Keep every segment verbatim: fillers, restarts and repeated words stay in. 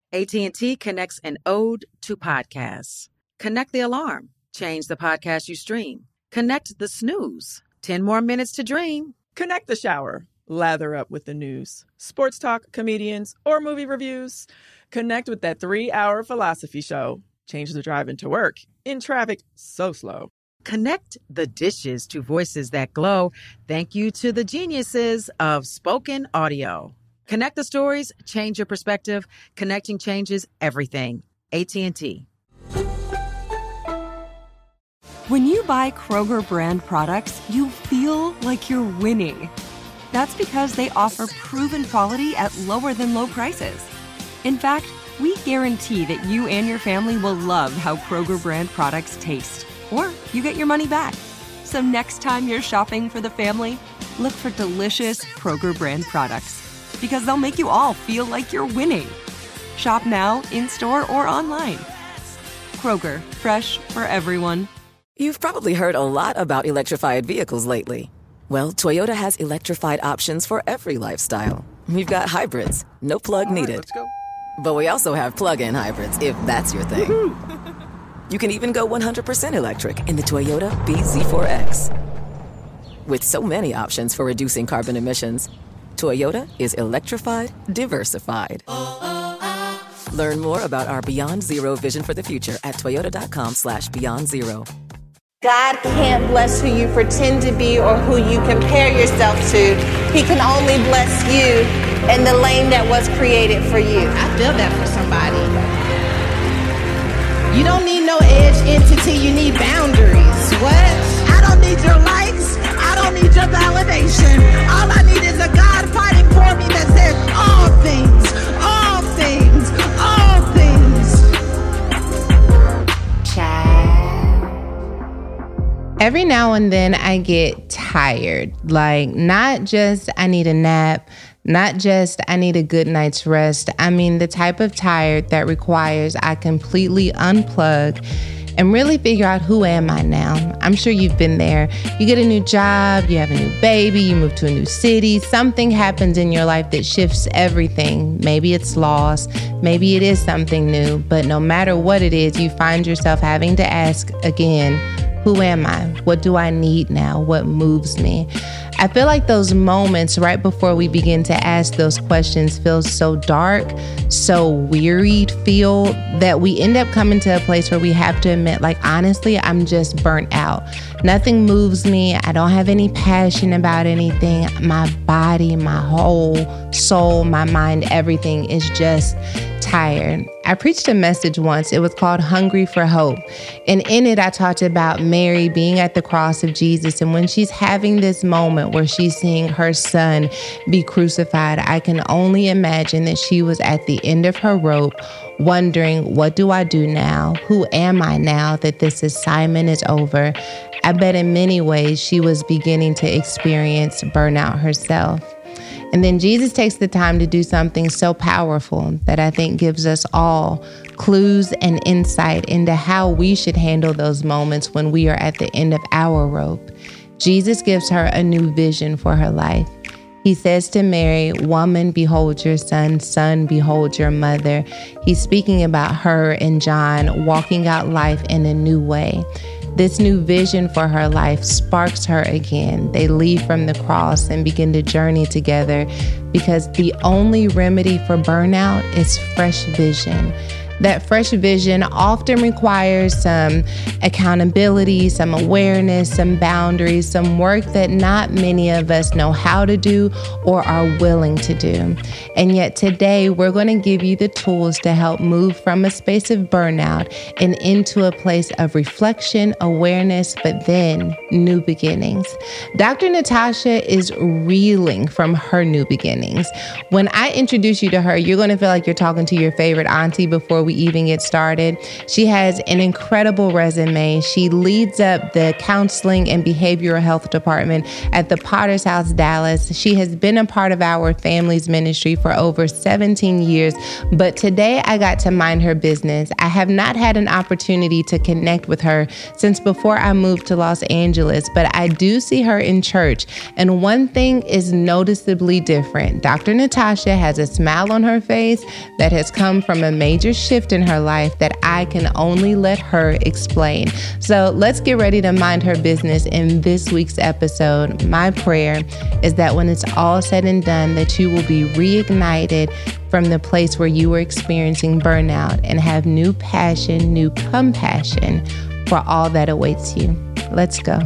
A T and T connects an ode to podcasts. Connect the alarm. Change the podcast you stream. Connect the snooze. ten more minutes to dream. Connect the shower. Lather up with the news. Sports talk, comedians, or movie reviews. Connect with that three-hour philosophy show. Change the drive into work. In traffic so slow. Connect the dishes to voices that glow. Thank you to the geniuses of spoken audio. Connect the stories, change your perspective. Connecting changes everything. A T and T. When you buy Kroger brand products, you feel like you're winning. That's because they offer proven quality at lower than low prices. In fact, we guarantee that you and your family will love how Kroger brand products taste, or you get your money back. So next time you're shopping for the family, look for delicious Kroger brand products, because they'll make you all feel like you're winning. Shop now, in-store, or online. Kroger, fresh for everyone. You've probably heard a lot about electrified vehicles lately. Well, Toyota has electrified options for every lifestyle. We've got hybrids, no plug needed. Right, let's go. But we also have plug-in hybrids, if that's your thing. You can even go one hundred percent electric in the Toyota B Z four X. With so many options for reducing carbon emissions, Toyota is electrified, diversified. Learn more about our Beyond Zero vision for the future at toyota.com slash beyond zero. God can't bless who you pretend to be or who you compare yourself to. He can only bless you in the lane that was created for you. I feel that for somebody. You don't need no edge entity, you need boundaries. What? I don't need your likes. I don't need your validation. All I need is a God fighting for me that says all things, all things, all things. Child. Every now and then I get tired. Like, not just I need a nap, not just I need a good night's rest. I mean, the type of tired that requires I completely unplug and really figure out, who am I now? I'm sure you've been there. You get a new job, you have a new baby, you move to a new city, something happens in your life that shifts everything. Maybe it's loss, maybe it is something new, but no matter what it is, you find yourself having to ask again, who am I? What do I need now? What moves me? I feel like those moments right before we begin to ask those questions feel so dark, so wearied feel, that we end up coming to a place where we have to admit, like, honestly, I'm just burnt out. Nothing moves me. I don't have any passion about anything. My body, my whole soul, my mind, everything is just tired. I preached a message once. It was called Hungry for Hope. And in it, I talked about Mary being at the cross of Jesus. And when she's having this moment where she's seeing her son be crucified, I can only imagine that she was at the end of her rope, wondering, what do I do now? Who am I now that this assignment is over? I bet in many ways she was beginning to experience burnout herself. And then Jesus takes the time to do something so powerful that I think gives us all clues and insight into how we should handle those moments when we are at the end of our rope. Jesus gives her a new vision for her life. He says to Mary, "Woman, behold your son. Son, behold your mother." He's speaking about her and John walking out life in a new way. This new vision for her life sparks her again. They leave from the cross and begin to journey together, because the only remedy for burnout is fresh vision. That fresh vision often requires some accountability, some awareness, some boundaries, some work that not many of us know how to do or are willing to do. And yet today, we're going to give you the tools to help move from a space of burnout and into a place of reflection, awareness, but then new beginnings. Doctor Natasha is reeling from her new beginnings. When I introduce you to her, you're going to feel like you're talking to your favorite auntie before we even get started. She has an incredible resume. She leads up the counseling and behavioral health department at the Potter's House Dallas. She has been a part of our family's ministry for over seventeen years, but today I got to mind her business. I have not had an opportunity to connect with her since before I moved to Los Angeles, but I do see her in church, and one thing is noticeably different. Doctor Natasha has a smile on her face that has come from a major shift in her life that I can only let her explain. So let's get ready to mind her business in this week's episode. My prayer is that when it's all said and done, that you will be reignited from the place where you were experiencing burnout and have new passion, new compassion for all that awaits you. Let's go.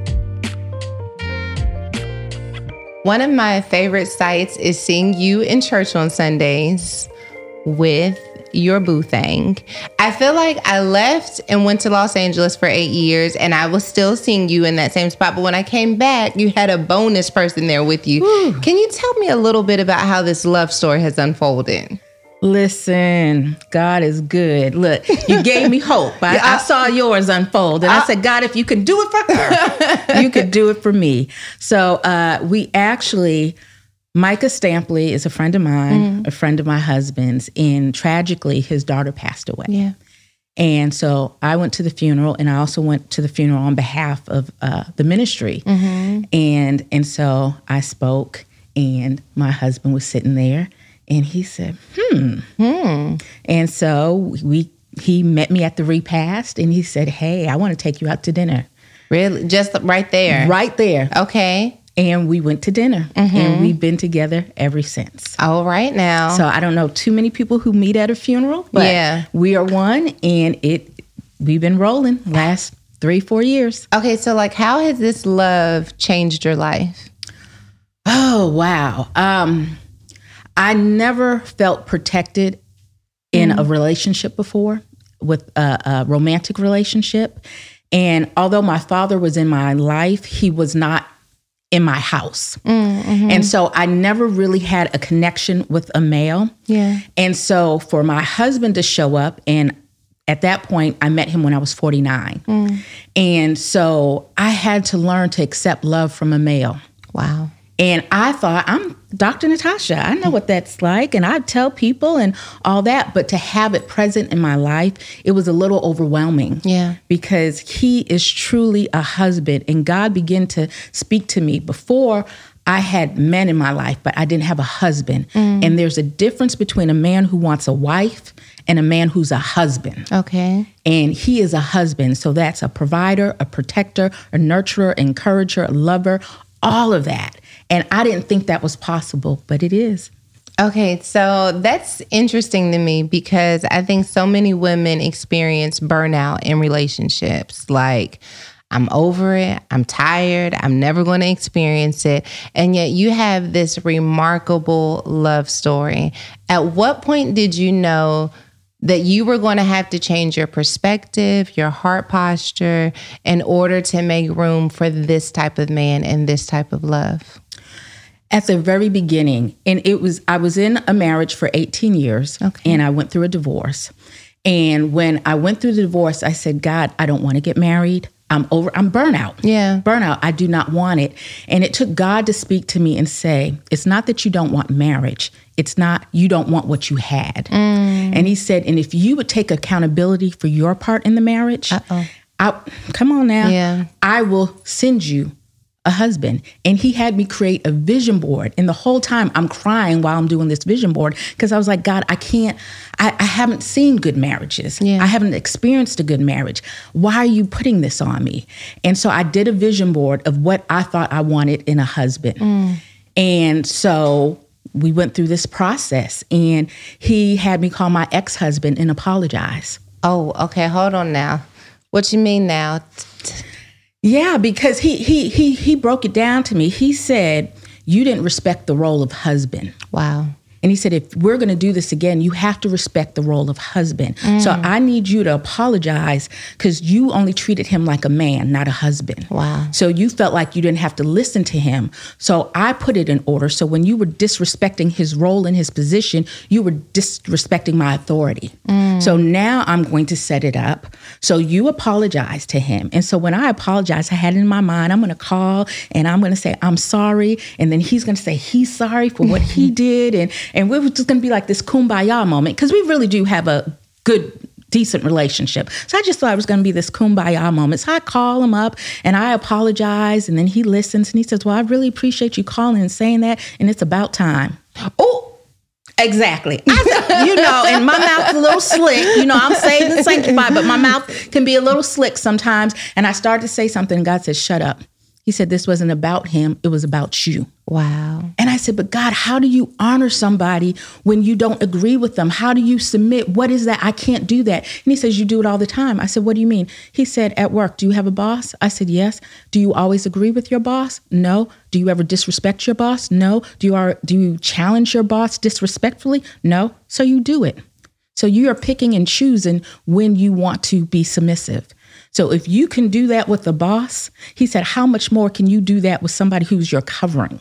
One of my favorite sights is seeing you in church on Sundays with your boo thing. I feel like I left and went to Los Angeles for eight years and I was still seeing you in that same spot. But when I came back, you had a bonus person there with you. Whew. Can you tell me a little bit about how this love story has unfolded? Listen, God is good. Look, you gave me hope. I, I saw yours unfold. And I, I said, God, if you can do it for her, you could do it for me. So uh, we actually, Micah Stampley is a friend of mine, mm. a friend of my husband's. And tragically, his daughter passed away. Yeah. And so I went to the funeral, and I also went to the funeral on behalf of uh, the ministry. Mm-hmm. And, and so I spoke, and my husband was sitting there. And he said, hmm. hmm. And so we he met me at the repast, and he said, hey, I want to take you out to dinner. Really? Just right there? Right there. Okay. And we went to dinner, mm-hmm. and we've been together ever since. All right now. So I don't know too many people who meet at a funeral, but yeah. we are one, and it we've been rolling last three, four years. Okay, so like how has this love changed your life? Oh, wow. Um I never felt protected in mm. a relationship before, with a, a romantic relationship. And although my father was in my life, he was not in my house. Mm-hmm. And so I never really had a connection with a male. Yeah. And so for my husband to show up, and at that point, I met him when I was forty-nine. Mm. And so I had to learn to accept love from a male. Wow. And I thought, I'm Doctor Natasha. I know what that's like. And I tell people and all that. But to have it present in my life, it was a little overwhelming. Yeah. Because he is truly a husband. And God began to speak to me. Before, I had men in my life, but I didn't have a husband. Mm. And there's a difference between a man who wants a wife and a man who's a husband. Okay. And he is a husband. So that's a provider, a protector, a nurturer, encourager, a lover, all of that. And I didn't think that was possible, but it is. Okay, so that's interesting to me because I think so many women experience burnout in relationships. Like, I'm over it, I'm tired, I'm never going to experience it. And yet you have this remarkable love story. At what point did you know that you were going to have to change your perspective, your heart posture, in order to make room for this type of man and this type of love? At the very beginning, and it was, I was in a marriage for eighteen years, okay. and I went through a divorce. And when I went through the divorce, I said, God, I don't want to get married. I'm over, I'm burnout. Yeah. Burnout. I do not want it. And it took God to speak to me and say, it's not that you don't want marriage. It's not, you don't want what you had. Mm. And he said, and if you would take accountability for your part in the marriage, Uh-oh. I, come on now, yeah. I will send you a husband. And he had me create a vision board. And the whole time I'm crying while I'm doing this vision board because I was like, God, I can't, I, I haven't seen good marriages. Yeah. I haven't experienced a good marriage. Why are you putting this on me? And so I did a vision board of what I thought I wanted in a husband. Mm. And so we went through this process, and he had me call my ex-husband and apologize. Oh, okay. Hold on now. What you mean now? Yeah, because he he he he broke it down to me. He said, you didn't respect the role of husband. Wow. And he said, if we're going to do this again, you have to respect the role of husband. Mm. So I need you to apologize because you only treated him like a man, not a husband. Wow. So you felt like you didn't have to listen to him. So I put it in order. So when you were disrespecting his role and his position, you were disrespecting my authority. Mm. So now I'm going to set it up. So you apologize to him. And so when I apologize, I had it in my mind, I'm going to call and I'm going to say, I'm sorry. And then he's going to say he's sorry for what he did. And, and we're just going to be like this kumbaya moment because we really do have a good, decent relationship. So I just thought it was going to be this kumbaya moment. So I call him up and I apologize. And then he listens and he says, well, I really appreciate you calling and saying that. And it's about time. Oh, exactly. I, you know, and my mouth's a little slick. You know, I'm saved and sanctified, but my mouth can be a little slick sometimes. And I started to say something and God said, shut up. He said, this wasn't about him. It was about you. Wow. And I said, but God, how do you honor somebody when you don't agree with them? How do you submit? What is that? I can't do that. And he says, you do it all the time. I said, what do you mean? He said, at work, do you have a boss? I said, yes. Do you always agree with your boss? No. Do you ever disrespect your boss? No. Do you are, do you challenge your boss disrespectfully? No. So you do it. So you are picking and choosing when you want to be submissive. So if you can do that with the boss, he said, how much more can you do that with somebody who's your covering?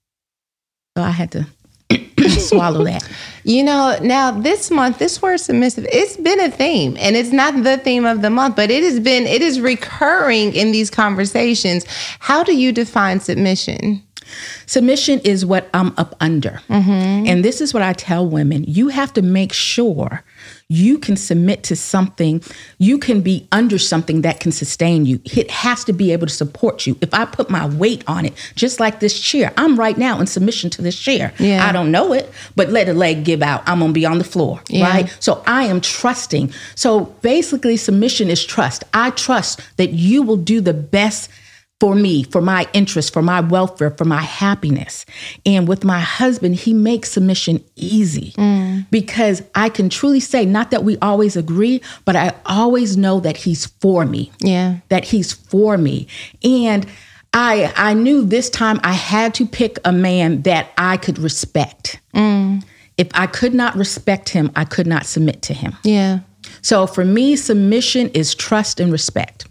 So I had to swallow that. You know, now this month, this word submissive, it's been a theme, and it's not the theme of the month, but it has been, it is recurring in these conversations. How do you define submission? Submission is what I'm up under. Mm-hmm. And this is what I tell women. You have to make sure you can submit to something. You can be under something that can sustain you. It has to be able to support you. If I put my weight on it, just like this chair, I'm right now in submission to this chair. Yeah. I don't know it, but let a leg give out. I'm going to be on the floor, yeah. right? So I am trusting. So basically submission is trust. I trust that you will do the best for me, for my interest, for my welfare, for my happiness. And with my husband, he makes submission easy mm. because I can truly say, not that we always agree, but I always know that he's for me. Yeah. That he's for me. And I I knew this time I had to pick a man that I could respect. Mm. If I could not respect him, I could not submit to him. Yeah. So for me, submission is trust and respect.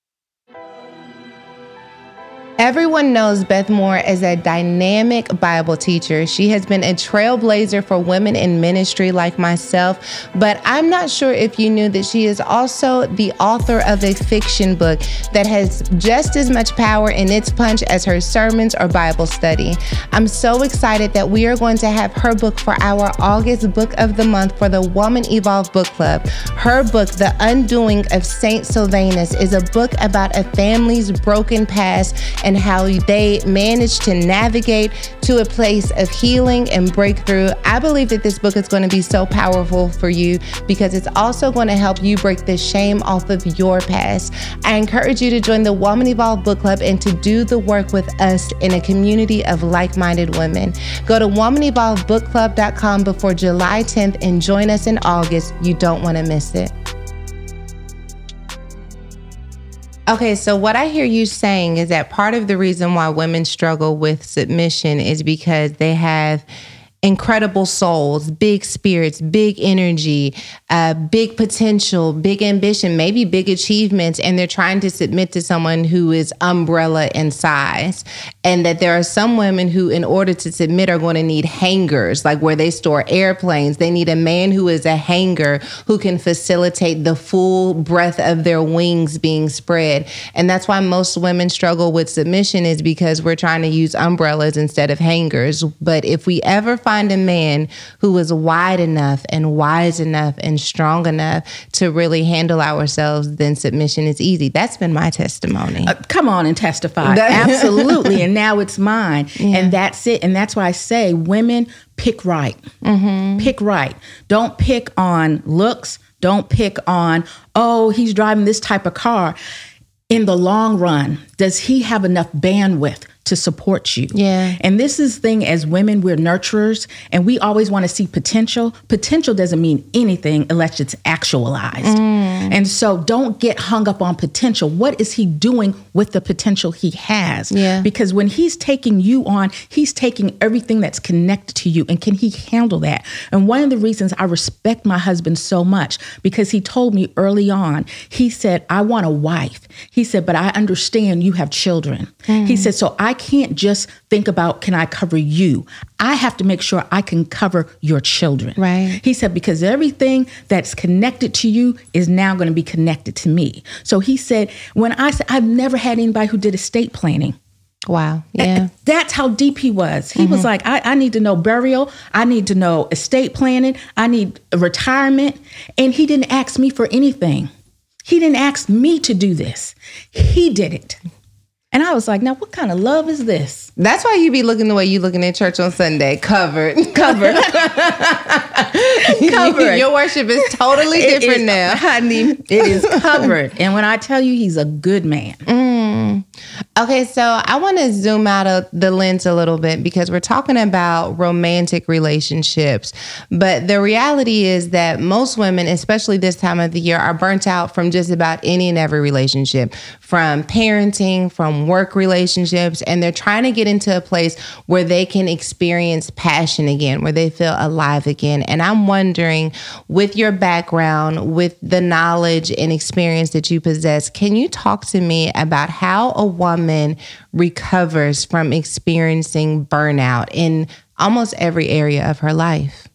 Everyone knows Beth Moore as a dynamic Bible teacher. She has been a trailblazer for women in ministry like myself, but I'm not sure if you knew that she is also the author of a fiction book that has just as much power in its punch as her sermons or Bible study. I'm so excited that we are going to have her book for our August book of the month for the Woman Evolve Book Club. Her book, The Undoing of Saint Sylvanus, is a book about a family's broken past and how they managed to navigate to a place of healing and breakthrough. I believe that this book is going to be so powerful for you because it's also going to help you break the shame off of your past. I encourage you to join the Woman Evolve Book Club and to do the work with us in a community of like-minded women. Go to woman evolve book club dot com before July tenth and join us in August. You don't want to miss it. Okay, so what I hear you saying is that part of the reason why women struggle with submission is because they have incredible souls, big spirits, big energy, uh, big potential, big ambition, maybe big achievements, and they're trying to submit to someone who is umbrella in size. And that there are some women who, in order to submit, are going to need hangars, like where they store airplanes. They need a man who is a hanger who can facilitate the full breadth of their wings being spread. And that's why most women struggle with submission, is because we're trying to use umbrellas instead of hangers. But if we ever find a man who is wide enough and wise enough and strong enough to really handle ourselves, then submission is easy. That's been my testimony. Uh, come on and testify. Absolutely. And now it's mine. Yeah. And that's it. And that's why I say, women, pick right. Mm-hmm. Pick right. Don't pick on looks. Don't pick on, oh, he's driving this type of car. In the long run, does he have enough bandwidth to support you. Yeah. And this is the thing, as women, we're nurturers and we always want to see potential. Potential doesn't mean anything unless it's actualized. Mm. And so don't get hung up on potential. What is he doing with the potential he has? Yeah. Because when he's taking you on, he's taking everything that's connected to you. And can he handle that? And one of the reasons I respect my husband so much, because he told me early on, he said, I want a wife. He said, but I understand you have children. Mm. He said, so I can't just think about, can I cover you? I have to make sure I can cover your children. Right. He said, because everything that's connected to you is now going to be connected to me. So he said, when I said, I've never had anybody who did estate planning. Wow. Yeah. That's how deep he was. He mm-hmm. was like, I, I need to know burial. I need to know estate planning. I need retirement. And he didn't ask me for anything. He didn't ask me to do this. He did it. And I was like, now, what kind of love is this? That's why you be looking the way you looking at church on Sunday. Covered. Covered. Covered. Your worship is totally It different is, now. honey, it is covered. And when I tell you he's a good man. Mm. Okay, so I want to zoom out of the lens a little bit because we're talking about romantic relationships. But the reality is that most women, especially this time of the year, are burnt out from just about any and every relationship, from parenting, from work relationships, and they're trying to get into a place where they can experience passion again, where they feel alive again. And I'm wondering, with your background, with the knowledge and experience that you possess, can you talk to me about how a woman recovers from experiencing burnout in almost every area of her life?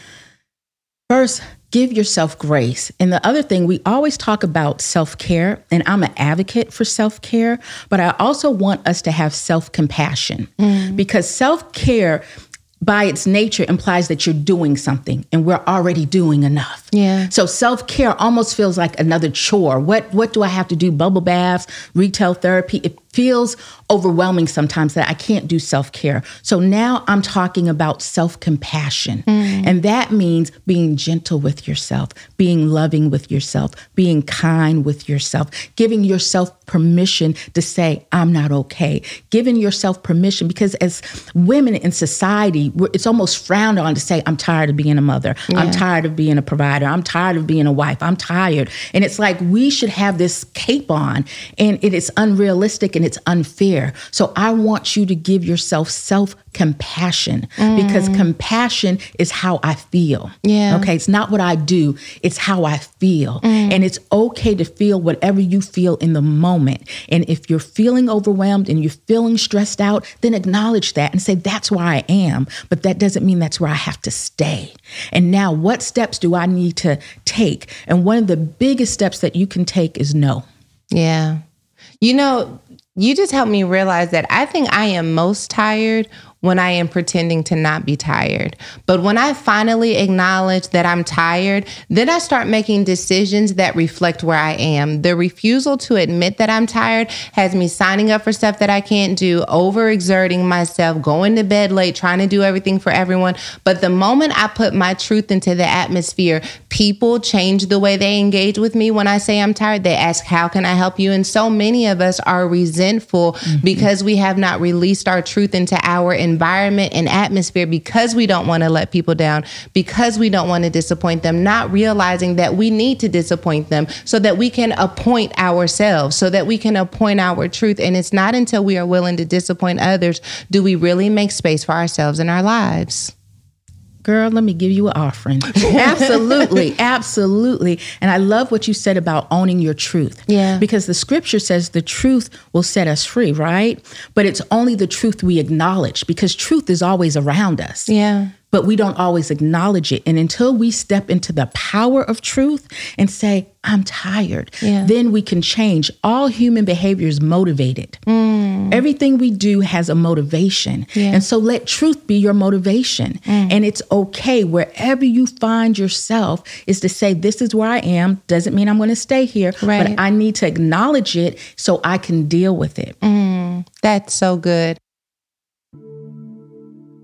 First, give yourself grace. And the other thing, we always talk about self-care, and I'm an advocate for self-care, but I also want us to have self-compassion mm. because self-care by its nature implies that you're doing something and we're already doing enough. Yeah. So self-care almost feels like another chore. What what do I have to do? Bubble baths, retail therapy. It feels overwhelming sometimes that I can't do self-care. So now I'm talking about self-compassion. Mm. And that means being gentle with yourself, being loving with yourself, being kind with yourself, giving yourself permission to say, I'm not okay. Giving yourself permission, because as women in society, we're, it's almost frowned on to say, I'm tired of being a mother. Yeah. I'm tired of being a provider. I'm tired of being a wife. I'm tired. And it's like we should have this cape on, and it is unrealistic and it's unfair. So I want you to give yourself self-compassion mm. because compassion is how I feel. Yeah. Okay. It's not what I do. It's how I feel. Mm. And it's okay to feel whatever you feel in the moment. And if you're feeling overwhelmed and you're feeling stressed out, then acknowledge that and say, that's where I am. But that doesn't mean that's where I have to stay. And now what steps do I need to take? And one of the biggest steps that you can take is no. Yeah. You know, you just helped me realize that I think I am most tired when I am pretending to not be tired. But when I finally acknowledge that I'm tired, then I start making decisions that reflect where I am. The refusal to admit that I'm tired has me signing up for stuff that I can't do, overexerting myself, going to bed late, trying to do everything for everyone. But the moment I put my truth into the atmosphere, people change the way they engage with me. When I say I'm tired, they ask, how can I help you? And so many of us are resentful mm-hmm. because we have not released our truth into our environment and atmosphere, because we don't want to let people down, because we don't want to disappoint them, not realizing that we need to disappoint them so that we can appoint ourselves, so that we can appoint our truth. And it's not until we are willing to disappoint others do we really make space for ourselves in our lives. Girl, let me give you an offering. Absolutely. Absolutely. And I love what you said about owning your truth. Yeah. Because the scripture says the truth will set us free, right? But it's only the truth we acknowledge, because truth is always around us. Yeah. But we don't always acknowledge it. And until we step into the power of truth and say, I'm tired, yeah. then we can change. All human behavior is motivated. Mm. Everything we do has a motivation. Yeah. And so let truth be your motivation. Mm. And it's okay wherever you find yourself is to say, this is where I am. Doesn't mean I'm going to stay here, right. but I need to acknowledge it so I can deal with it. Mm. That's so good.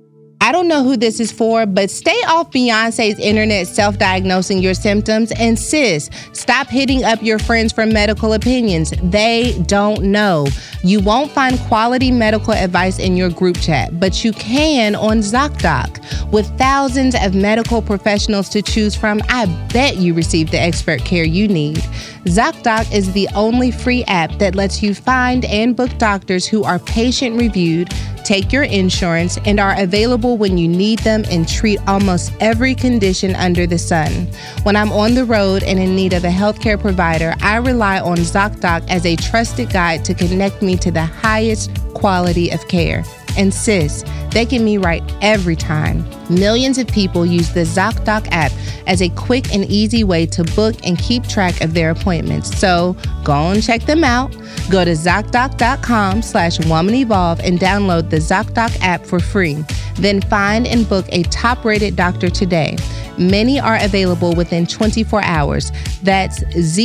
I don't know who this is for, but stay off Beyonce's internet self-diagnosing your symptoms. And sis, stop hitting up your friends for medical opinions. They don't know. You won't find quality medical advice in your group chat, but you can on ZocDoc. With thousands of medical professionals to choose from, I bet you receive the expert care you need. ZocDoc is the only free app that lets you find and book doctors who are patient-reviewed, take your insurance, and are available when you need them and treat almost every condition under the sun. When I'm on the road and in need of a healthcare provider, I rely on ZocDoc as a trusted guide to connect me to the highest quality of care. And sis, they get me right every time. Millions of people use the ZocDoc app as a quick and easy way to book and keep track of their appointments. So go and check them out. Go to ZocDoc.com slash Woman Evolve and download the ZocDoc app for free. Then find and book a top-rated doctor today. Many are available within twenty-four hours. That's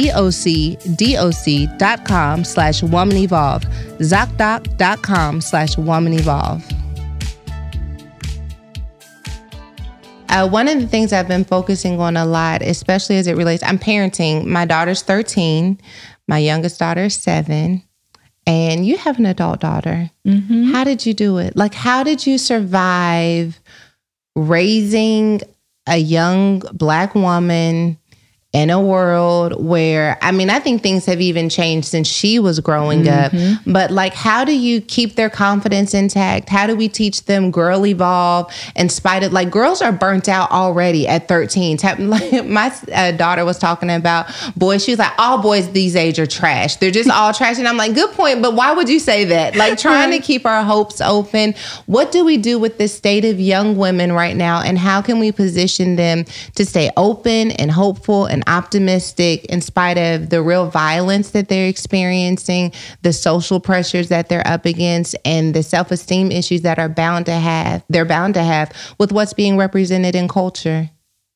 ZocDoc.com slash Woman Evolve. ZocDoc.com slash Woman Evolve. Uh, one of the things I've been focusing on a lot, especially as it relates, I'm parenting. My daughter's thirteen. My youngest daughter is seven. And you have an adult daughter. Mm-hmm. How did you do it? Like, how did you survive raising a young Black woman in a world where, I mean, I think things have even changed since she was growing mm-hmm. up. But like, how do you keep their confidence intact? How do we teach them girl evolve in spite of, like, girls are burnt out already at thirteen. Like, my uh, daughter was talking about boys. She was like, all boys these age are trash. They're just all trash. And I'm like, good point. But why would you say that? Like, trying to keep our hopes open. What do we do with the state of young women right now? And how can we position them to stay open and hopeful and optimistic in spite of the real violence that they're experiencing, the social pressures that they're up against, and the self-esteem issues that are bound to have, they're bound to have with what's being represented in culture?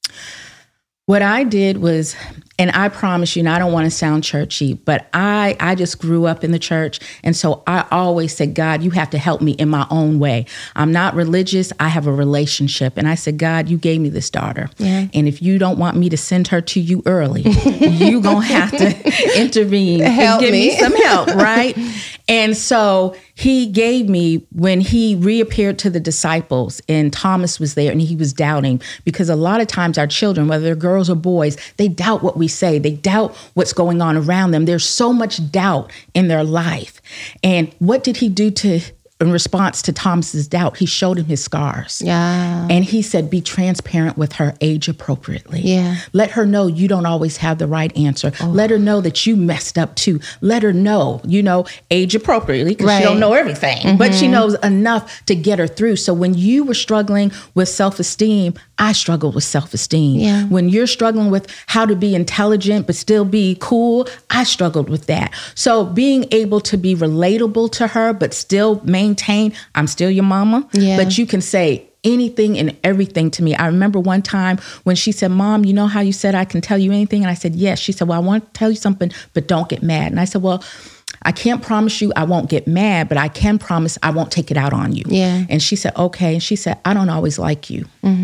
What I did was, and I promise you, and I don't want to sound churchy, but I, I just grew up in the church. And so I always said, God, you have to help me in my own way. I'm not religious. I have a relationship. And I said, God, you gave me this daughter. Yeah. And if you don't want me to send her to you early, you're going to have to intervene help and give me. me some help, right? And so he gave me, when he reappeared to the disciples and Thomas was there and he was doubting, because a lot of times our children, whether they're girls or boys, they doubt what we say. They doubt what's going on around them. There's so much doubt in their life. And what did he do to in response to Thomas's doubt? He showed him his scars. Yeah. And he said, be transparent with her, age appropriately. Yeah. Let her know you don't always have the right answer. Oh. Let her know that you messed up too. Let her know, you know, age appropriately, because right. she don't know everything, mm-hmm. but she knows enough to get her through. So when you were struggling with self-esteem, I struggled with self-esteem. Yeah. When you're struggling with how to be intelligent but still be cool, I struggled with that. So being able to be relatable to her but still maintain, I'm still your mama, yeah. but you can say anything and everything to me. I remember one time when she said, Mom, you know how you said I can tell you anything? And I said, yes. She said, well, I want to tell you something, but don't get mad. And I said, well, I can't promise you I won't get mad, but I can promise I won't take it out on you. Yeah. And she said, okay. And she said, I don't always like you. Mm-hmm.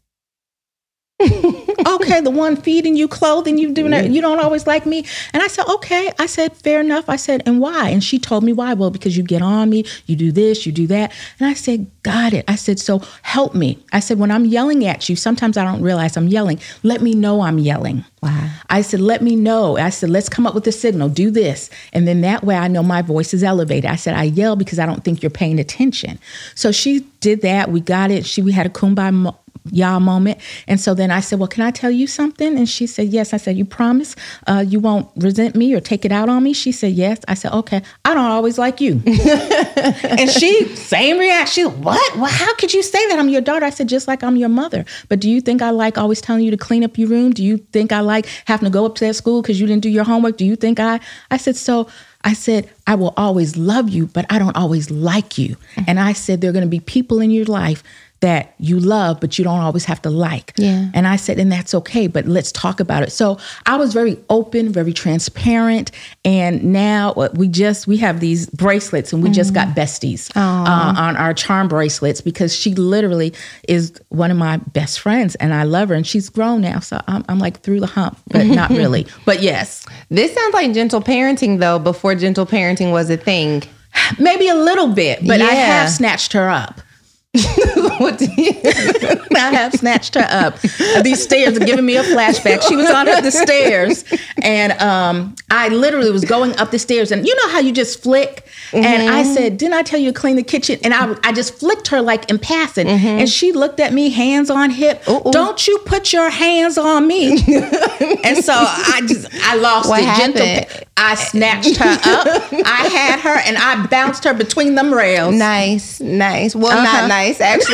Okay, the one feeding you, clothing you, doing that, you don't always like me. And I said, okay. I said, fair enough. I said, and why? And she told me why. Well, because you get on me, you do this, you do that. And I said, got it. I said, so help me. I said, when I'm yelling at you, sometimes I don't realize I'm yelling. Let me know I'm yelling. Wow. I said, let me know. I said, let's come up with a signal. Do this. And then that way I know my voice is elevated. I said, I yell because I don't think you're paying attention. So she did that. We got it. She, we had a kumbaya mo- y'all moment. And so then I said, well, can I tell you something? And she said, yes. I said, you promise uh, you won't resent me or take it out on me? She said, yes. I said, okay, I don't always like you. And she, same reaction. What? Well, how could you say that? I'm your daughter. I said, just like I'm your mother. But do you think I like always telling you to clean up your room? Do you think I like having to go up to that school because you didn't do your homework? Do you think I, I said, so I said, I will always love you, but I don't always like you. And I said, there are going to be people in your life that you love, but you don't always have to like. Yeah. And I said, and that's okay, but let's talk about it. So I was very open, very transparent. And now we just, we have these bracelets and we mm-hmm. just got besties uh, on our charm bracelets because she literally is one of my best friends and I love her and she's grown now. So I'm, I'm like through the hump, but not really, but yes. This sounds like gentle parenting though, before gentle parenting was a thing. Maybe a little bit, but yeah. I have snatched her up. What do you I have snatched her up. These stairs are giving me a flashback. She was on the stairs and um, I literally was going up the stairs and you know how you just flick? Mm-hmm. And I said, didn't I tell you to clean the kitchen? And I, I just flicked her like in passing. Mm-hmm. And she looked at me, hands on hip. Ooh. Don't you put your hands on me. And so I just, I lost what it. Happened? Gentle. I snatched her up. I had her and I bounced her between them rails. Nice, nice. Well, Uh-huh. not nice, actually.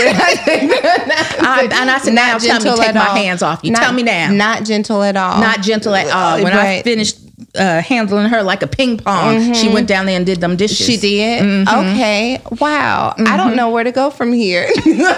I, and I said, now tell me, take my hands off you. Not, tell me now. Not gentle at all. Not gentle at all. When right. I finished uh, handling her like a ping pong, mm-hmm. she went down there and did them dishes. She did? Mm-hmm. Okay. Wow. Mm-hmm. I don't know where to go from here.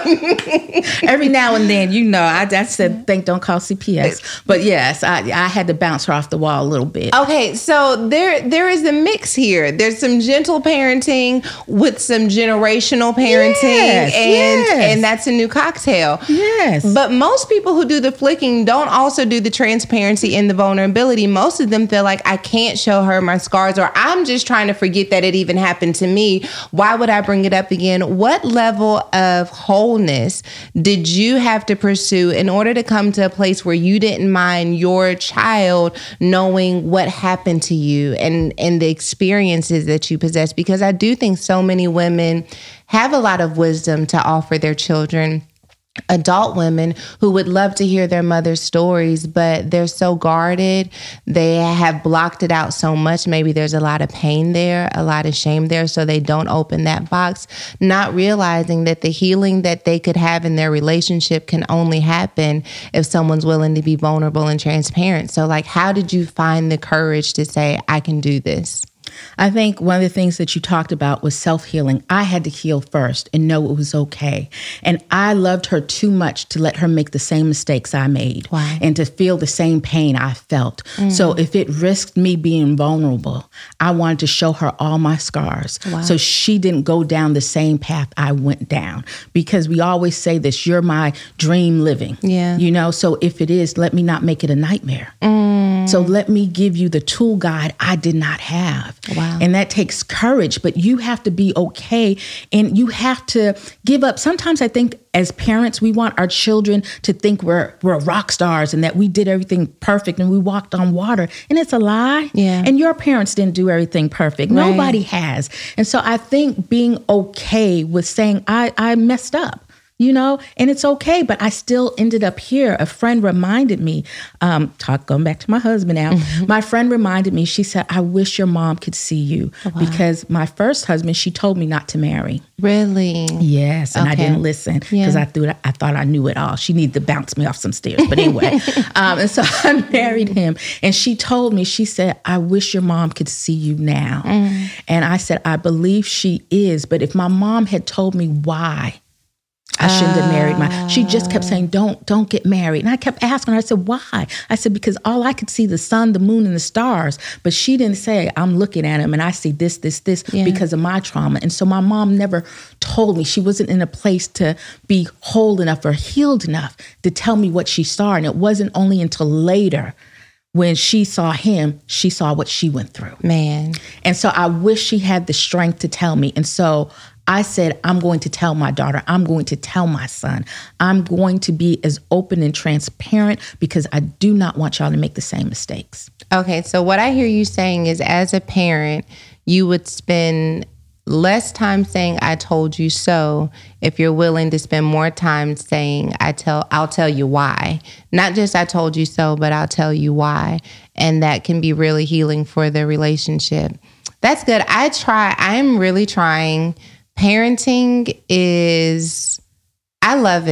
Every now and then, you know, I, I said, think, don't call C P S. But yes, I, I had to bounce her off the wall a little bit. Okay. So there, there is a mix here. There's some gentle parenting with some generational parenting. Yes, and, yes. and that's a new cocktail. Yes. But most people who do the flicking don't also do the transparency and the vulnerability. Most of them feel like I can't show her my scars, or I'm just trying to forget that it even happened to me. Why would I bring it up again? What level of wholeness did you have to pursue in order to come to a place where you didn't mind your child knowing what happened to you and, and the experiences that you possess? Because I do think so many women have a lot of wisdom to offer their children. Adult women who would love to hear their mother's stories, but they're so guarded. They have blocked it out so much. Maybe there's a lot of pain there, a lot of shame there, so they don't open that box, not realizing that the healing that they could have in their relationship can only happen if someone's willing to be vulnerable and transparent. So, like, how did you find the courage to say, I can do this? I think one of the things that you talked about was self-healing. I had to heal first and know it was okay. And I loved her too much to let her make the same mistakes I made. Wow. And to feel the same pain I felt. Mm. So if it risked me being vulnerable, I wanted to show her all my scars. Wow. So she didn't go down the same path I went down. Because we always say this, you're my dream living. Yeah. You know, so if it is, let me not make it a nightmare. Mm. So let me give you the tool guide I did not have. Wow. And that takes courage, but you have to be okay and you have to give up. Sometimes I think as parents, we want our children to think we're we're rock stars and that we did everything perfect and we walked on water. And it's a lie. Yeah. And your parents didn't do everything perfect. Right. Nobody has. And so I think being okay with saying, I, I messed up. You know, and it's okay, but I still ended up here. A friend reminded me, um, talk going back to my husband now, mm-hmm. my friend reminded me, she said, I wish your mom could see you. Oh, wow. Because my first husband, she told me not to marry. Really? Yes, and okay. I didn't listen because yeah. I thought I thought I knew it all. She needed to bounce me off some stairs, but anyway. um, and so I married him, and she told me, she said, I wish your mom could see you now. Mm. And I said, I believe she is, but if my mom had told me why, I shouldn't have married my, she just kept saying, don't, don't get married. And I kept asking her, I said, why? I said, because all I could see the sun, the moon, and the stars. But she didn't say, I'm looking at him and I see this, this, this yeah. because of my trauma. And so my mom never told me. She wasn't in a place to be whole enough or healed enough to tell me what she saw. And it wasn't only until later when she saw him, she saw what she went through. Man. And so I wish she had the strength to tell me. And so I said, I'm going to tell my daughter, I'm going to tell my son, I'm going to be as open and transparent because I do not want y'all to make the same mistakes. Okay, so what I hear you saying is as a parent, you would spend less time saying, I told you so, if you're willing to spend more time saying, I tell, I'll tell you why. Not just I told you so, but I'll tell you why. And that can be really healing for the relationship. That's good. I try, I'm really trying. Parenting is, I love it.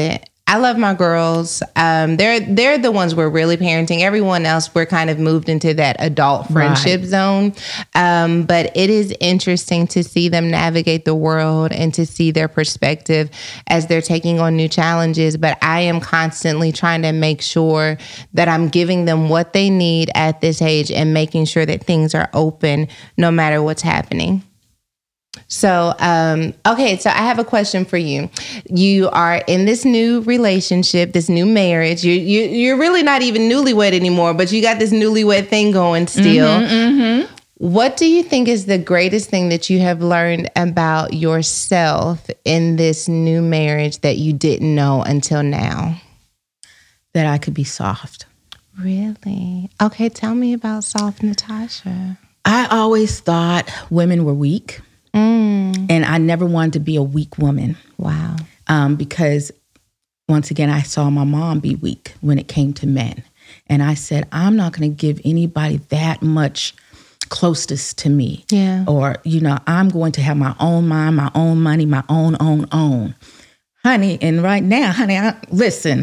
I love my girls. Um, they're they're the ones we're really parenting. Everyone else, we're kind of moved into that adult friendship right. zone. Um, but it is interesting to see them navigate the world and to see their perspective as they're taking on new challenges. But I am constantly trying to make sure that I'm giving them what they need at this age and making sure that things are open no matter what's happening. So, um, okay, so I have a question for you. You are in this new relationship, this new marriage. You, you, you're really not even newlywed anymore, but you got this newlywed thing going still. Mm-hmm, mm-hmm. What do you think is the greatest thing that you have learned about yourself in this new marriage that you didn't know until now? That I could be soft. Really? Okay, tell me about soft Natasha. I always thought women were weak. Mm. And I never wanted to be a weak woman. Wow. Um, because once again, I saw my mom be weak when it came to men. And I said, I'm not going to give anybody that much closeness to me. Yeah. Or, you know, I'm going to have my own mind, my own money, my own, own, own. Honey, and right now, honey, I, listen,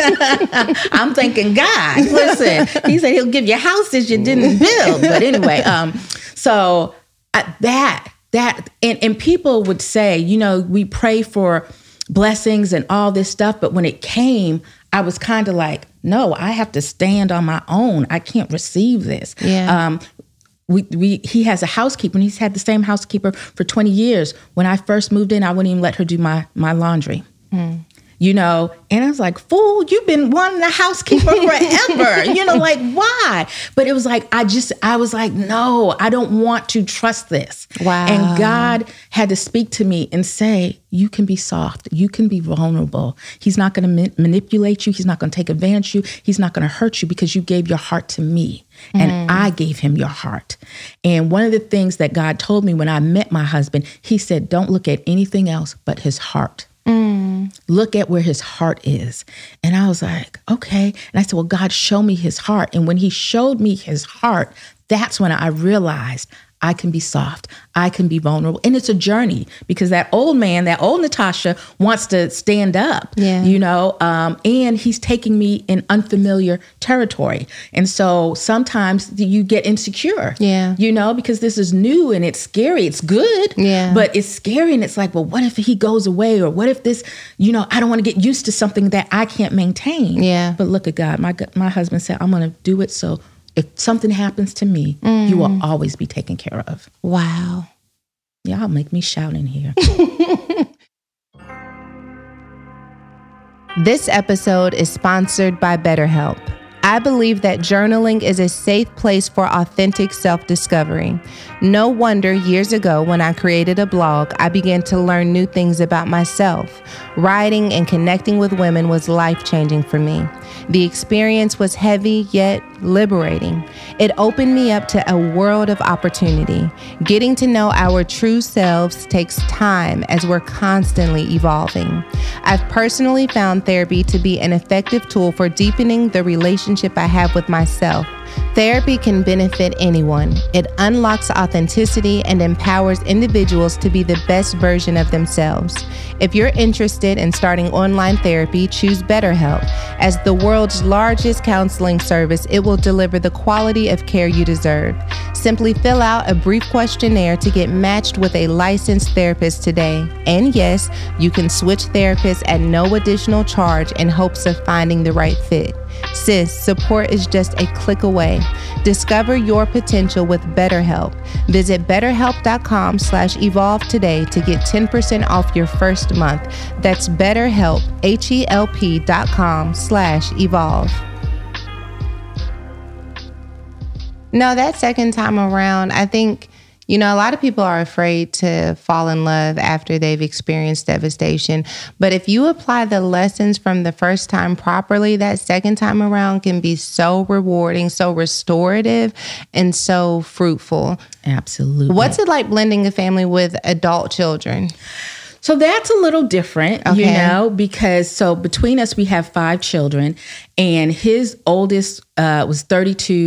I'm thanking God. Listen, he said he'll give you houses you didn't build. But anyway, um, so uh, that, That and, and people would say, you know, we pray for blessings and all this stuff. But when it came, I was kind of like, no, I have to stand on my own. I can't receive this. Yeah. Um, we, we, he has a housekeeper, and he's had the same housekeeper for twenty years. When I first moved in, I wouldn't even let her do my, my laundry. Mm. You know, and I was like, fool, you've been wanting a housekeeper forever. You know, like, why? But it was like, I just, I was like, no, I don't want to trust this. Wow. And God had to speak to me and say, you can be soft. You can be vulnerable. He's not going to ma- manipulate you. He's not going to take advantage of you. He's not going to hurt you because you gave your heart to me. And mm. I gave him your heart. And one of the things that God told me when I met my husband, he said, don't look at anything else but his heart. Mm. Look at where his heart is. And I was like, okay. And I said, well, God, show me his heart. And when he showed me his heart, that's when I realized I can be soft. I can be vulnerable. And it's a journey because that old man, that old Natasha wants to stand up, yeah. you know, um, and he's taking me in unfamiliar territory. And so sometimes you get insecure, yeah. you know, because this is new and it's scary. It's good, yeah. but it's scary. And it's like, well, what if he goes away? Or what if this, you know, I don't want to get used to something that I can't maintain. Yeah. But look at God. My, my husband said, I'm going to do it so if something happens to me, mm. you will always be taken care of. Wow. Y'all make me shout in here. This episode is sponsored by BetterHelp. I believe that journaling is a safe place for authentic self-discovery. No wonder years ago when I created a blog, I began to learn new things about myself. Writing and connecting with women was life-changing for me. The experience was heavy yet liberating. It opened me up to a world of opportunity. Getting to know our true selves takes time as we're constantly evolving. I've personally found therapy to be an effective tool for deepening the relationship I have with myself. Therapy can benefit anyone. It unlocks authenticity and empowers individuals to be the best version of themselves. If you're interested in starting online therapy, choose BetterHelp. As the world's largest counseling service, it will deliver the quality of care you deserve. Simply fill out a brief questionnaire to get matched with a licensed therapist today. And yes, you can switch therapists at no additional charge in hopes of finding the right fit. Sis, support is just a click away. Discover your potential with BetterHelp. Visit betterhelp.com slash evolve today to get ten percent off your first month. That's BetterHelp, H-E-L-P dot com slash evolve. No, that second time around, I think, you know, a lot of people are afraid to fall in love after they've experienced devastation. But if you apply the lessons from the first time properly, that second time around can be so rewarding, so restorative, and so fruitful. Absolutely. What's it like blending a family with adult children? So that's a little different, okay. you know, because so between us, we have five children, and his oldest uh, was thirty-two,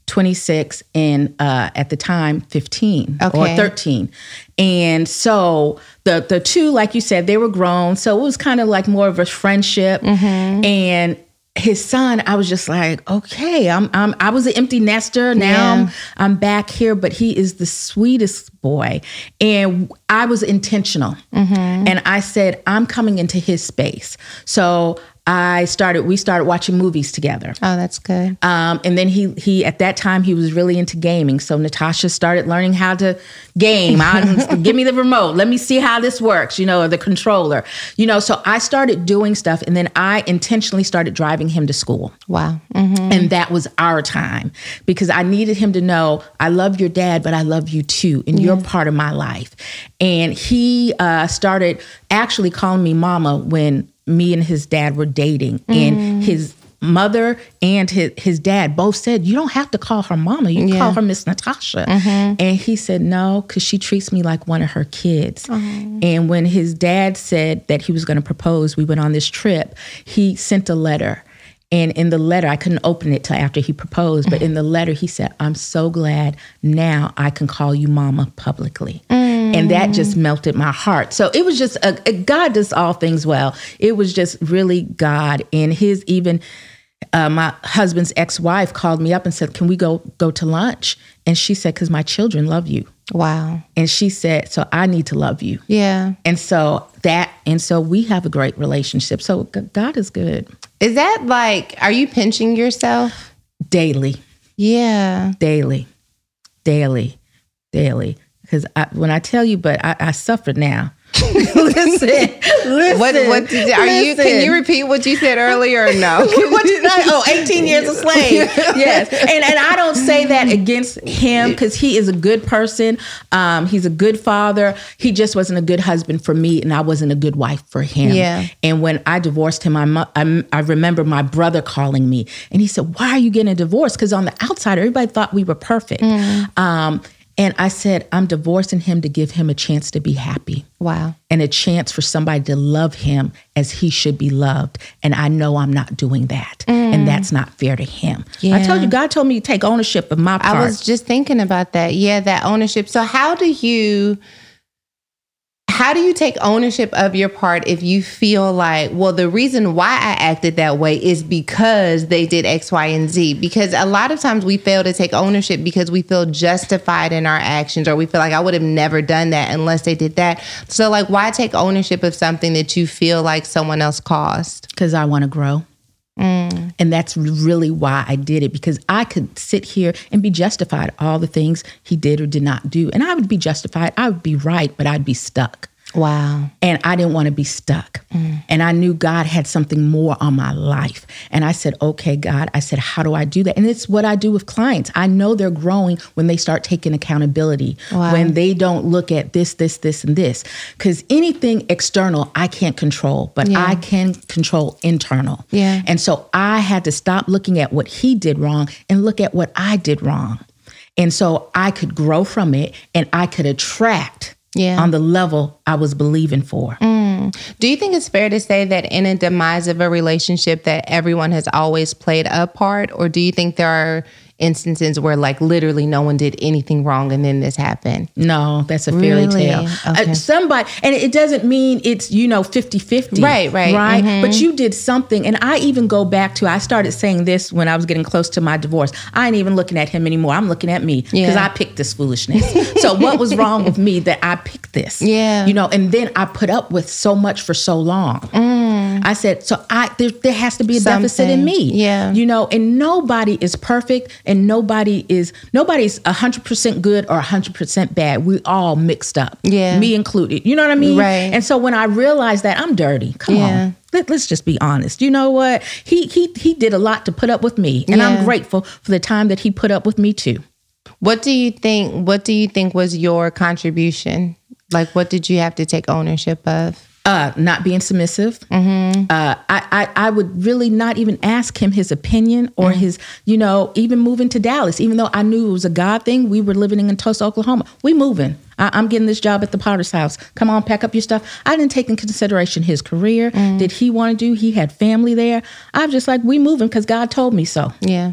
twenty-six, and uh, at the time, fifteen Okay. or thirteen. And so the the two, like you said, they were grown. So it was kind of like more of a friendship. Mm-hmm. And his son, I was just like, okay, I'm, I'm I was an empty nester. Now Yeah. I'm, I'm back here, but he is the sweetest boy. And I was intentional. Mm-hmm. And I said, I'm coming into his space. So I started, we started watching movies together. Oh, that's good. Um, and then he, he, at that time, he was really into gaming. So Natasha started learning how to game. I, give me the remote. Let me see how this works, you know, or the controller, you know. So I started doing stuff, and then I intentionally started driving him to school. Wow. Mm-hmm. And that was our time, because I needed him to know, I love your dad, but I love you too. And you're part of my life. And he uh, started actually calling me mama when me and his dad were dating. Mm. And his mother and his, his dad both said, you don't have to call her mama. You can Yeah. call her Miss Natasha. Mm-hmm. And he said, no, because she treats me like one of her kids. Oh. And when his dad said that he was going to propose, we went on this trip, he sent a letter. And in the letter, I couldn't open it till after he proposed, but in the letter, he said, I'm so glad now I can call you mama publicly. Mm. And that just melted my heart. So it was just, a, a, God does all things well. It was just really God. And his even, uh, my husband's ex-wife called me up and said, can we go go to lunch? And she said, because my children love you. Wow. And she said, so I need to love you. Yeah. And so that, and so we have a great relationship. So G- God is good. Is that like, are you pinching yourself? Daily, Yeah. daily, daily, daily. Because I, when I tell you, but I, I suffer now. listen, listen. What, what did, are you, can you repeat what you said earlier or no? What did I, oh, eighteen years a slave. Yes. And and I don't say that against him, because he is a good person. Um, he's a good father. He just wasn't a good husband for me, and I wasn't a good wife for him. Yeah. And when I divorced him, I, mu- I, I remember my brother calling me, and he said, why are you getting a divorce? Because on the outside, everybody thought we were perfect. Mm. Um, and I said, I'm divorcing him to give him a chance to be happy. Wow. And a chance for somebody to love him as he should be loved. And I know I'm not doing that. Mm. And that's not fair to him. Yeah. I told you, God told me to take ownership of my part. I was just thinking about that. Yeah, that ownership. So how do you, how do you take ownership of your part if you feel like, well, the reason why I acted that way is because they did X, Y, and Z? Because a lot of times we fail to take ownership because we feel justified in our actions, or we feel like I would have never done that unless they did that. So like, why take ownership of something that you feel like someone else caused? Because I want to grow. Mm. And that's really why I did it, because I could sit here and be justified all the things he did or did not do. And I would be justified. I would be right, but I'd be stuck. Wow. And I didn't want to be stuck. Mm. And I knew God had something more on my life. And I said, okay, God, I said, how do I do that? And it's what I do with clients. I know they're growing when they start taking accountability, wow. when they don't look at this, this, this, and this. Because anything external, I can't control, but yeah. I can control internal. Yeah. And so I had to stop looking at what he did wrong and look at what I did wrong. And so I could grow from it, and I could attract Yeah. on the level I was believing for. Mm. Do you think it's fair to say that in a demise of a relationship that everyone has always played a part? Or do you think there are instances where like literally no one did anything wrong and then this happened? No, that's a fairy really? tale. Okay. Uh, somebody, and it doesn't mean it's, you know, fifty-fifty. Right, right. Right. Mm-hmm. But you did something. And I even go back to, I started saying this when I was getting close to my divorce. I ain't even looking at him anymore. I'm looking at me because yeah. I picked this foolishness. So what was wrong with me that I picked this? Yeah. You know, and then I put up with so much for so long. Mm. I said, so I there, there has to be a Something. deficit in me. Yeah. You know, and nobody is perfect, and nobody is, nobody's one hundred percent good or one hundred percent bad. We all mixed up. Yeah. Me included. You know what I mean? Right. And so when I realized that, I'm dirty. Come Yeah. on. Let, let's just be honest. You know what? He he he did a lot to put up with me. And Yeah. I'm grateful for the time that he put up with me too. What do you think, what do you think was your contribution? Like, what did you have to take ownership of? Uh, not being submissive. Mm-hmm. Uh, I, I I would really not even ask him his opinion or mm-hmm. his, you know, even moving to Dallas, even though I knew it was a God thing. We were living in Tulsa, Oklahoma. We moving. I, I'm getting this job at the Potter's House. Come on, pack up your stuff. I didn't take in consideration his career. Mm. Did he want to do? He had family there. I was just like, we moving because God told me so. Yeah.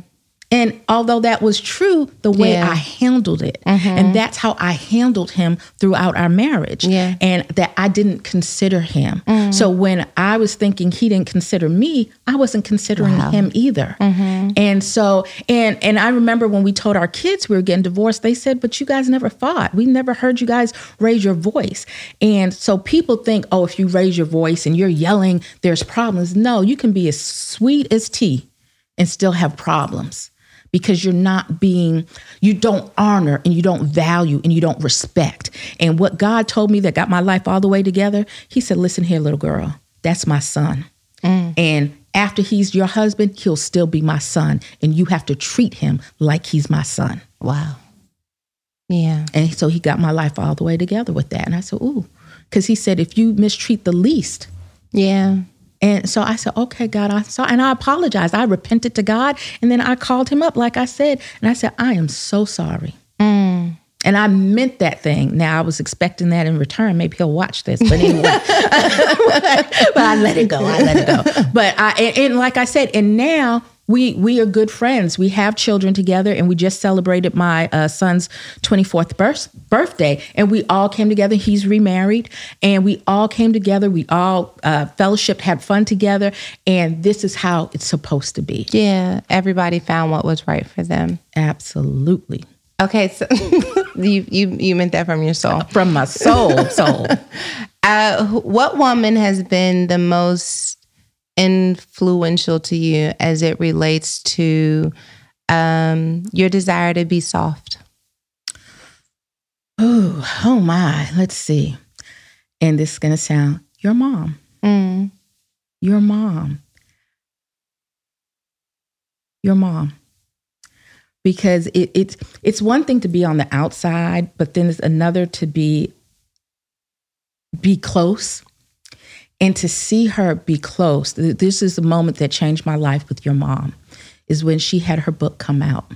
And although that was true, the way Yeah. I handled it, Mm-hmm. and that's how I handled him throughout our marriage. Yeah. And that I didn't consider him. Mm. So when I was thinking he didn't consider me, I wasn't considering Wow. him either. Mm-hmm. And so, and and I remember when we told our kids we were getting divorced, they said, but you guys never fought. We never heard you guys raise your voice. And so people think, oh, if you raise your voice and you're yelling, there's problems. No, you can be as sweet as tea and still have problems. Because you're not being, you don't honor and you don't value and you don't respect. And what God told me that got my life all the way together, he said, listen here, little girl, that's my son. Mm. And after he's your husband, he'll still be my son. And you have to treat him like he's my son. Wow. Yeah. And so he got my life all the way together with that. And I said, ooh, because he said, if you mistreat the least. Yeah. And so I said, okay, God, I saw, and I apologized. I repented to God. And then I called him up, like I said, and I said, I am so sorry. Mm. And I meant that thing. Now, I was expecting that in return. Maybe he'll watch this. But anyway, but I let it go. I let it go. But I, and, and like I said, and now we we are good friends. We have children together, and we just celebrated my uh, son's twenty-fourth birth, birthday, and we all came together. He's remarried, and we all came together. We all uh, fellowshiped, had fun together, and this is how it's supposed to be. Yeah. Everybody found what was right for them. Absolutely. Okay, so you, you you meant that from your soul. From my soul, soul. Uh, what woman has been the most influential to you as it relates to um, your desire to be soft? Oh, oh my. Let's see. And this is going to sound, your mom. Mm. Your mom. Your mom. Because it, it's it's one thing to be on the outside, but then it's another to be be close. And to see her be close, this is the moment that changed my life with your mom, is when she had her book come out.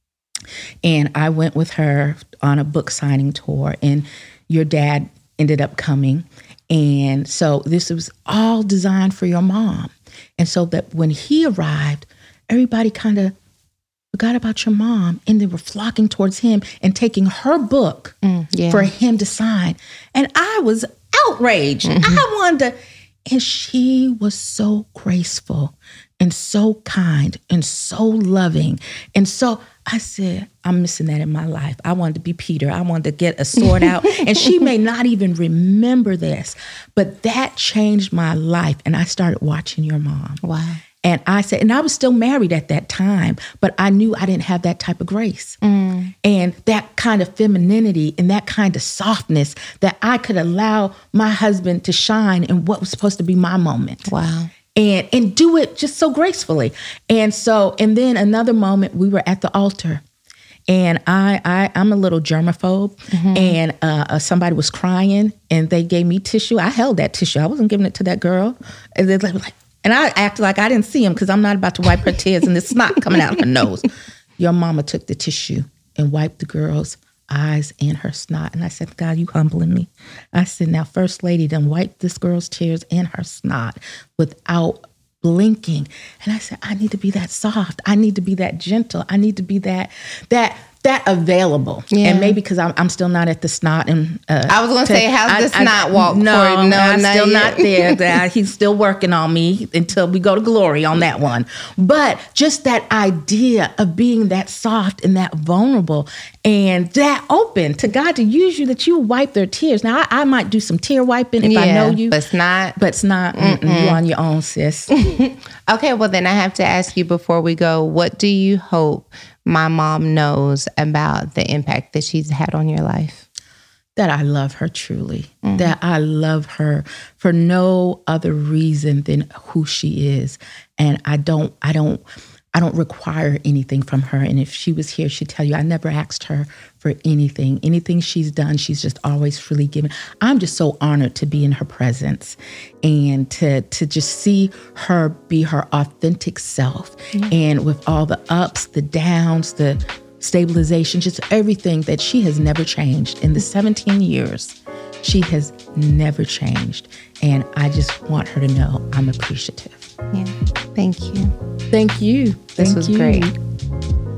And I went with her on a book signing tour, and your dad ended up coming. And so this was all designed for your mom. And so that when he arrived, everybody kind of forgot about your mom, and they were flocking towards him and taking her book mm, yeah. for him to sign. And I was outraged. Mm-hmm. I wanted to, and she was so graceful and so kind and so loving. And so I said, I'm missing that in my life. I wanted to be Peter. I wanted to get a sword out. And she may not even remember this, but that changed my life. And I started watching your mom. Wow. And I said, and I was still married at that time, but I knew I didn't have that type of grace. Mm. And that kind of femininity and that kind of softness that I could allow my husband to shine in what was supposed to be my moment. Wow. And and do it just so gracefully. And so, and then another moment, we were at the altar. And I, I, I'm a little germaphobe, mm-hmm. and uh, uh, somebody was crying, and they gave me tissue. I held that tissue. I wasn't giving it to that girl. And they were like, and I acted like I didn't see him because I'm not about to wipe her tears and the snot coming out her nose. Your mama took the tissue and wiped the girl's eyes and her snot. And I said, God, you humbling me. I said, now, First Lady done wiped this girl's tears and her snot without blinking. And I said, I need to be that soft. I need to be that gentle. I need to be that, that, that available. Yeah. And maybe because I'm, I'm still not at the snot. And uh, I was going to say, how's the I, snot I, walk? No, for, no I'm not still yet. not there. That He's still working on me until we go to glory on that one. But just that idea of being that soft and that vulnerable and that open to God to use you, that you wipe their tears. Now, I, I might do some tear wiping if yeah, I know you. But it's not. But it's not. You on your own, sis. Okay, well, then I have to ask you before we go, what do you hope my mom knows about the impact that she's had on your life? That I love her truly. Mm-hmm. That I love her for no other reason than who she is. And I don't, I don't, I don't require anything from her. And if she was here, she'd tell you, I never asked her for anything. Anything she's done, she's just always freely given. I'm just so honored to be in her presence and to to just see her be her authentic self. Mm-hmm. And with all the ups, the downs, the stabilization, just everything, that she has never changed. In the seventeen years, she has never changed. And I just want her to know I'm appreciative. Yeah. Thank you. Thank you. This Thank was you. great.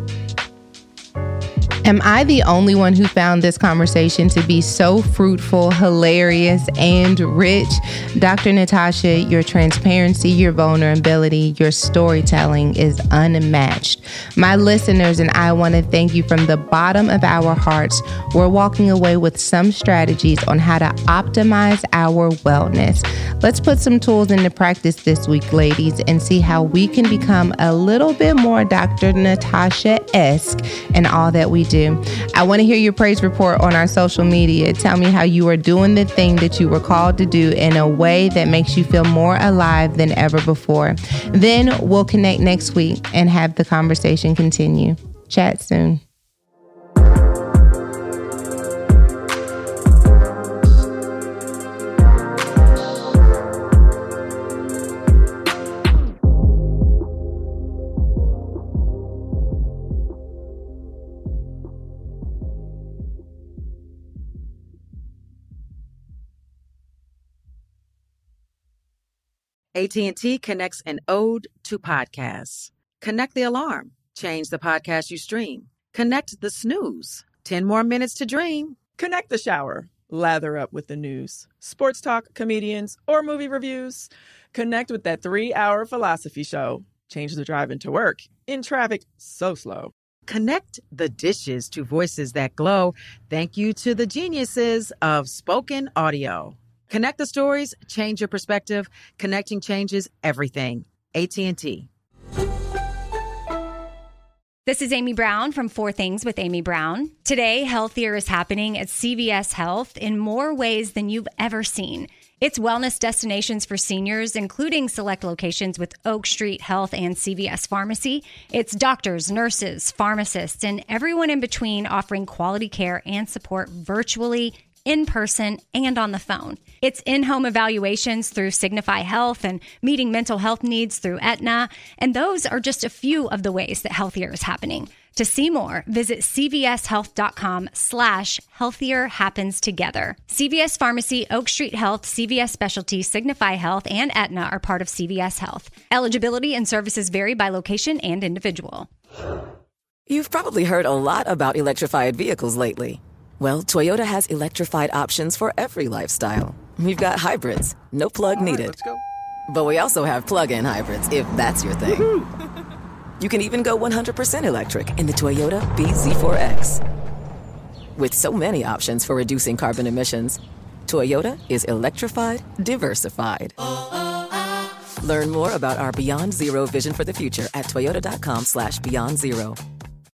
Am I the only one who found this conversation to be so fruitful, hilarious, and rich? Doctor Natasha, your transparency, your vulnerability, your storytelling is unmatched. My listeners and I want to thank you from the bottom of our hearts. We're walking away with some strategies on how to optimize our wellness. Let's put some tools into practice this week, ladies, and see how we can become a little bit more Doctor Natasha-esque in all that we do. I want to hear your praise report on our social media. Tell me how you are doing the thing that you were called to do in a way that makes you feel more alive than ever before. Then we'll connect next week and have the conversation continue. Chat soon. A T and T connects an ode to podcasts. Connect the alarm. Change the podcast you stream. Connect the snooze. ten more minutes to dream. Connect the shower. Lather up with the news. Sports talk, comedians, or movie reviews. Connect with that three-hour philosophy show. Change the drive into work in traffic so slow. Connect the dishes to voices that glow. Thank you to the geniuses of spoken audio. Connect the stories, change your perspective. Connecting changes everything. A T and T. This is Amy Brown from Four Things with Amy Brown. Today, Healthier is happening at C V S Health in more ways than you've ever seen. It's wellness destinations for seniors, including select locations with Oak Street Health and C V S Pharmacy. It's doctors, nurses, pharmacists, and everyone in between offering quality care and support virtually, in person, and on the phone. It's in-home evaluations through Signify Health and meeting mental health needs through Aetna. And those are just a few of the ways that Healthier is happening. To see more, visit cvshealth.com slash healthier happens together. C V S Pharmacy, Oak Street Health, C V S Specialty, Signify Health, and Aetna are part of C V S Health. Eligibility and services vary by location and individual. You've probably heard a lot about electrified vehicles lately. Well, Toyota has electrified options for every lifestyle. We've got hybrids, no plug All right, needed. let's go. But we also have plug-in hybrids, if that's your thing. Woo-hoo. You can even go one hundred percent electric in the Toyota B Z four X. With so many options for reducing carbon emissions, Toyota is electrified, diversified. Learn more about our Beyond Zero vision for the future at toyota.com slash beyond zero.